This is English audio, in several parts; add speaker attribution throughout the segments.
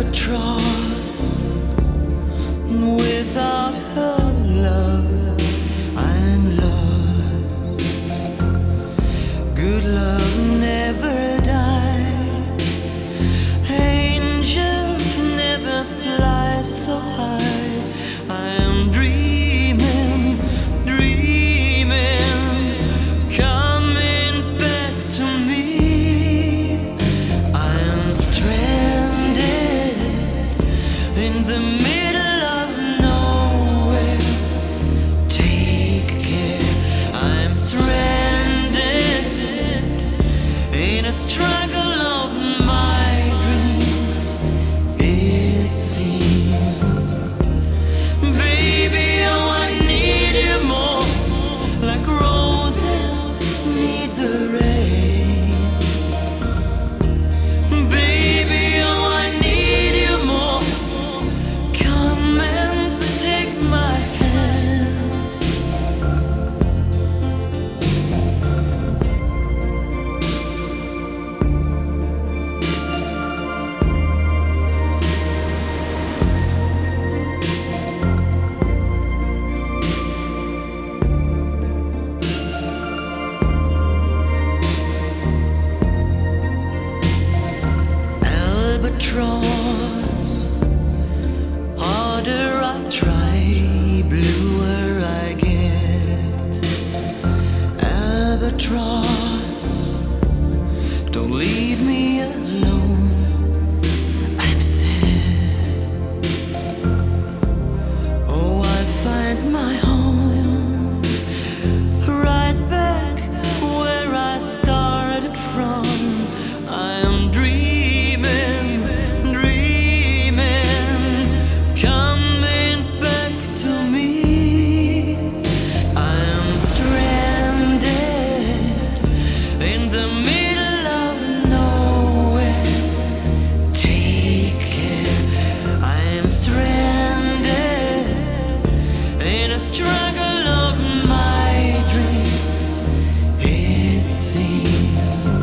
Speaker 1: albatross. Without her love, I'm lost. Good love never dies. Angels never fly so high. I am dreaming, dreaming, coming back to me. I am stranded in the middle of nowhere. Take care, I'm stranded in a struggle of my dreams, it seems. Baby, oh, I need you more, like roses need the rain. Baby, oh, I need you more. Come and take my hand. Albatross, harder I try, bluer I get. Albatross, don't leave me alone, I'm sad. Oh, I find my home right back where I started from. I am dreaming, dreaming, coming back to me. I am stranded in the middle of nowhere. Take care, I am stranded in a struggle of my dreams, it seems.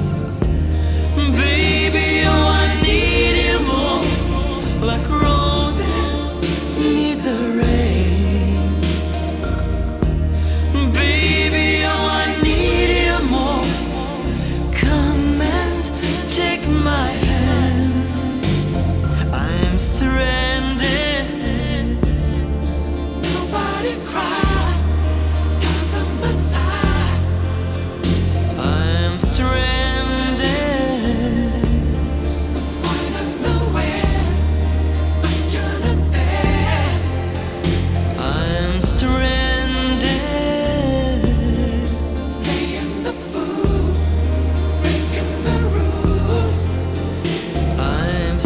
Speaker 1: Baby, oh, I need you more, like roses need the rain. Baby, oh, I need you more. Come and take my hand. I'm stranded. Nobody cry, 'cause I'm beside. I'm stranded. Point of nowhere, but you're not there. I'm stranded. Playing the fool, breaking the rules. I'm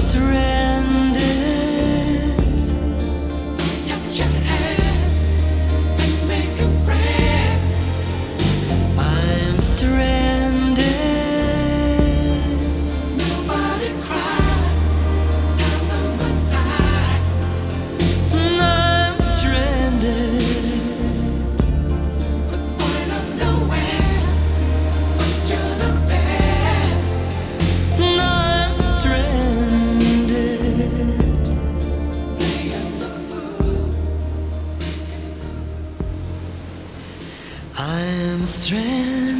Speaker 1: stranded. Touch your hand and make a friend. I'm stranded. Nobody cry, 'cause I'm beside. I'm stranded. Point of nowhere, but you're not there. I'm stranded. Playing the fool. I'm stranded.